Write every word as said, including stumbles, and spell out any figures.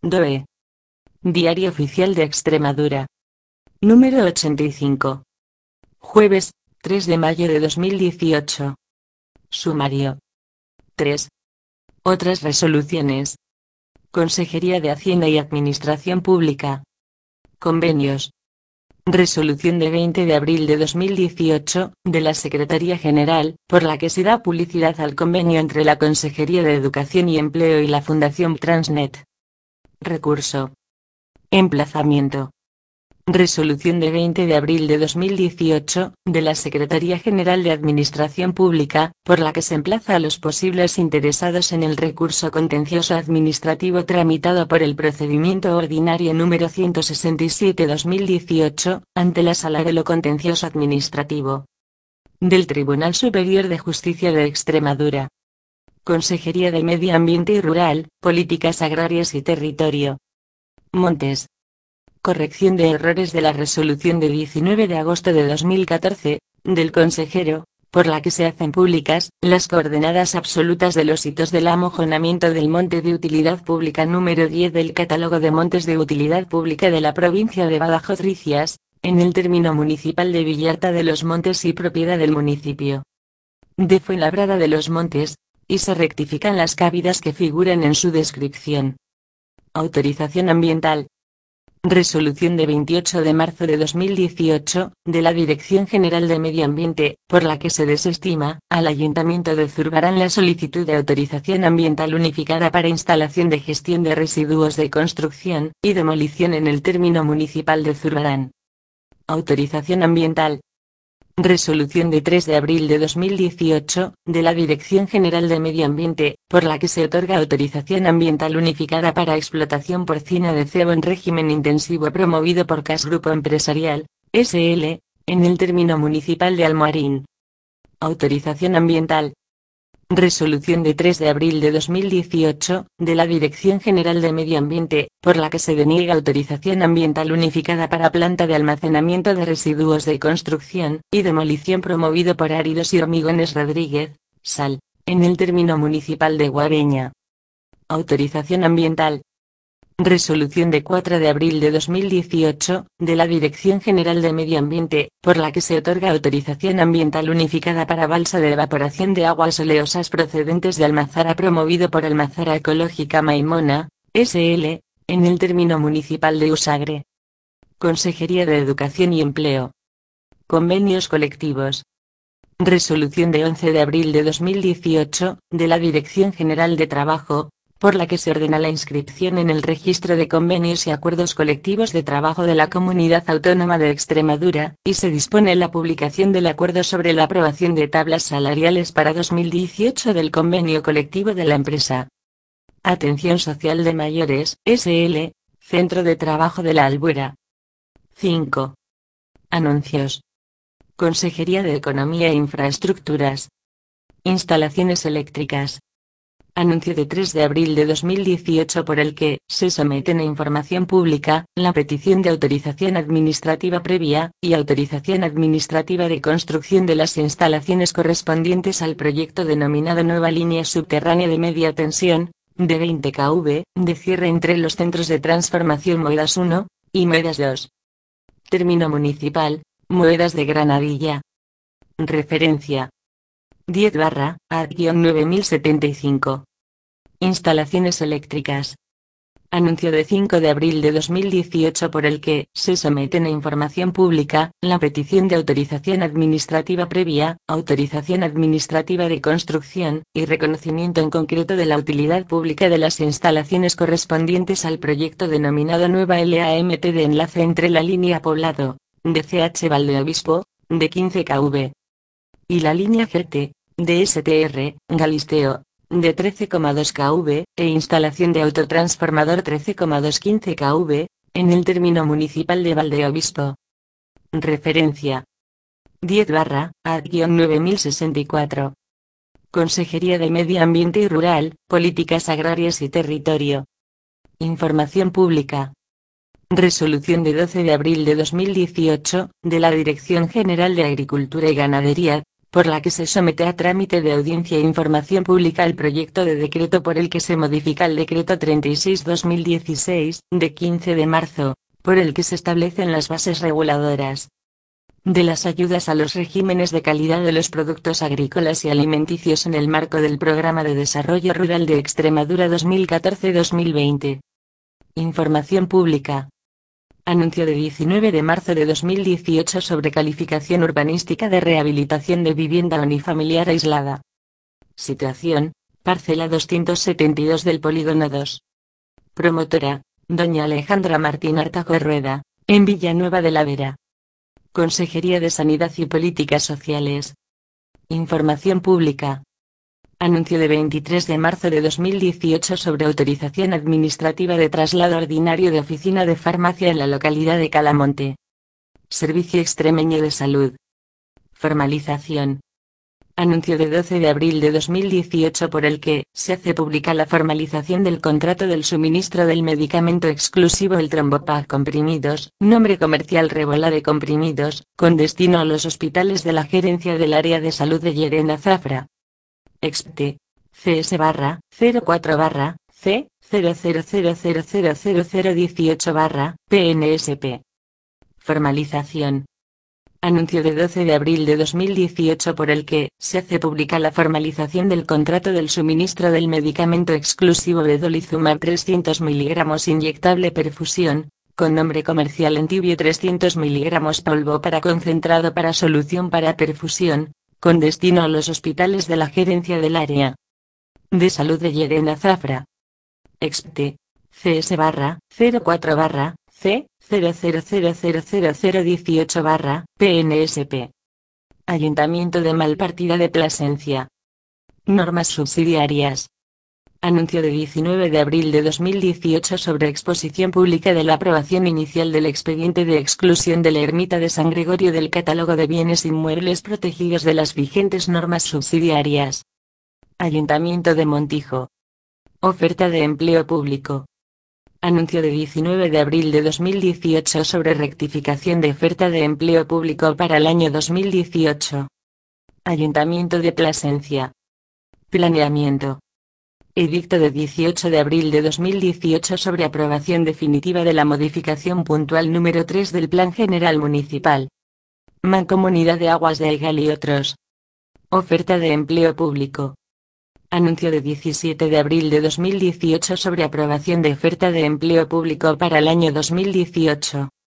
D O E. Diario Oficial de Extremadura. Número ochenta y cinco. Jueves, tres de mayo de dos mil dieciocho. Sumario. tres. Otras resoluciones. Consejería de Hacienda y Administración Pública. Convenios. Resolución de veinte de abril de dos mil dieciocho, de la Secretaría General, por la que se da publicidad al convenio entre la Consejería de Educación y Empleo y la Fundación Transnet. Recurso. Emplazamiento. Resolución de veinte de abril de dos mil dieciocho, de la Secretaría General de Administración Pública, por la que se emplaza a los posibles interesados en el recurso contencioso administrativo tramitado por el procedimiento ordinario número ciento sesenta y siete barra dos mil dieciocho, ante la Sala de lo Contencioso Administrativo del Tribunal Superior de Justicia de Extremadura. Consejería de Medio Ambiente y Rural, Políticas Agrarias y Territorio. Montes. Corrección de errores de la resolución de diecinueve de agosto de dos mil catorce, del consejero, por la que se hacen públicas las coordenadas absolutas de los hitos del amojonamiento del monte de utilidad pública número diez del catálogo de montes de utilidad pública de la provincia de Badajoz-Ricias, en el término municipal de Villarta de los Montes y propiedad del municipio de Fuenlabrada de los Montes, y se rectifican las cabidas que figuren en su descripción. Autorización ambiental. Resolución de veintiocho de marzo de dos mil dieciocho, de la Dirección General de Medio Ambiente, por la que se desestima, al Ayuntamiento de Zurbarán la solicitud de autorización ambiental unificada para instalación de gestión de residuos de construcción y demolición en el término municipal de Zurbarán. Autorización ambiental. Resolución de tres de abril de dos mil dieciocho, de la Dirección General de Medio Ambiente, por la que se otorga autorización ambiental unificada para explotación porcina de cebo en régimen intensivo promovido por C A S Grupo Empresarial, S L, en el término municipal de Almoarín. Autorización ambiental. Resolución de tres de abril de dos mil dieciocho, de la Dirección General de Medio Ambiente, por la que se deniega autorización ambiental unificada para planta de almacenamiento de residuos de construcción y demolición promovido por Áridos y Hormigones Rodríguez, Sal, en el término municipal de Guareña. Autorización ambiental. Resolución de cuatro de abril de dos mil dieciocho, de la Dirección General de Medio Ambiente, por la que se otorga autorización ambiental unificada para balsa de evaporación de aguas oleosas procedentes de Almazara promovido por Almazara Ecológica Maimona, S L, en el término municipal de Usagre. Consejería de Educación y Empleo. Convenios colectivos. Resolución de once de abril de dos mil dieciocho, de la Dirección General de Trabajo, por la que se ordena la inscripción en el registro de convenios y acuerdos colectivos de trabajo de la Comunidad Autónoma de Extremadura, y se dispone la publicación del acuerdo sobre la aprobación de tablas salariales para dos mil dieciocho del convenio colectivo de la empresa Atención Social de Mayores, S L, Centro de Trabajo de la Albuera. cinco. Anuncios. Consejería de Economía e Infraestructuras. Instalaciones eléctricas. Anuncio de tres de abril de dos mil dieciocho por el que se someten a información pública la petición de autorización administrativa previa y autorización administrativa de construcción de las instalaciones correspondientes al proyecto denominado Nueva Línea Subterránea de Media Tensión, de veinte kilovoltios, de cierre entre los centros de transformación Moedas uno y Moedas dos. Término municipal, Moedas de Granadilla. Referencia. diez barra A nueve mil setenta y cinco. Instalaciones eléctricas. Anuncio de cinco de abril de dos mil dieciocho por el que se someten a información pública la petición de autorización administrativa previa, autorización administrativa de construcción y reconocimiento en concreto de la utilidad pública de las instalaciones correspondientes al proyecto denominado Nueva L A M T de enlace entre la línea Poblado, de C H Valdeobispo, de quince kilovoltios, y la línea G T, de S T R, Galisteo, de trece coma dos kilovoltios, e instalación de autotransformador trece coma doscientos quince kilovoltios, en el término municipal de Valdeobispo. Referencia. diez barra A nueve mil sesenta y cuatro. Consejería de Medio Ambiente y Rural, Políticas Agrarias y Territorio. Información pública. Resolución de doce de abril de dos mil dieciocho, de la Dirección General de Agricultura y Ganadería, por la que se somete a trámite de audiencia e información pública el proyecto de decreto por el que se modifica el decreto treinta y seis barra dos mil dieciséis, de quince de marzo, por el que se establecen las bases reguladoras de las ayudas a los regímenes de calidad de los productos agrícolas y alimenticios en el marco del Programa de Desarrollo Rural de Extremadura dos mil catorce a dos mil veinte. Información pública. Anuncio de diecinueve de marzo de dos mil dieciocho sobre calificación urbanística de rehabilitación de vivienda unifamiliar aislada. Situación: parcela doscientos setenta y dos del Polígono dos. Promotora: doña Alejandra Martín Artajo Rueda, en Villanueva de la Vera. Consejería de Sanidad y Políticas Sociales. Información pública. Anuncio de veintitrés de marzo de dos mil dieciocho sobre autorización administrativa de traslado ordinario de oficina de farmacia en la localidad de Calamonte. Servicio Extremeño de Salud. Formalización. Anuncio de doce de abril de dos mil dieciocho por el que se hace pública la formalización del contrato del suministro del medicamento exclusivo el Trombopac comprimidos, nombre comercial Revolade comprimidos, con destino a los hospitales de la Gerencia del Área de Salud de Llerena Zafra. Expte C S barra cero cuatro barra C cero cero cero cero cero cero cero dieciocho barra P N S P. Formalización. Anuncio de doce de abril de dos mil dieciocho por el que se hace pública la formalización del contrato del suministro del medicamento exclusivo Vedolizumab trescientos miligramos inyectable perfusión, con nombre comercial Entibio trescientos miligramos polvo para concentrado para solución para perfusión, con destino a los hospitales de la Gerencia del Área de Salud de Llerena Zafra. Expte C S barra cero cuatro barra C cero cero cero cero cero cero dieciocho barra P N S P. Ayuntamiento de Malpartida de Plasencia. Normas subsidiarias. Anuncio de diecinueve de abril de dos mil dieciocho sobre exposición pública de la aprobación inicial del expediente de exclusión de la ermita de San Gregorio del catálogo de bienes inmuebles protegidos de las vigentes normas subsidiarias. Ayuntamiento de Montijo. Oferta de empleo público. Anuncio de diecinueve de abril de dos mil dieciocho sobre rectificación de oferta de empleo público para el año dos mil dieciocho. Ayuntamiento de Plasencia. Planeamiento. Edicto de dieciocho de abril de dos mil dieciocho sobre aprobación definitiva de la modificación puntual número tres del Plan General Municipal. Mancomunidad de Aguas de Aigal y otros. Oferta de empleo público. Anuncio de diecisiete de abril de dos mil dieciocho sobre aprobación de oferta de empleo público para el año dos mil dieciocho.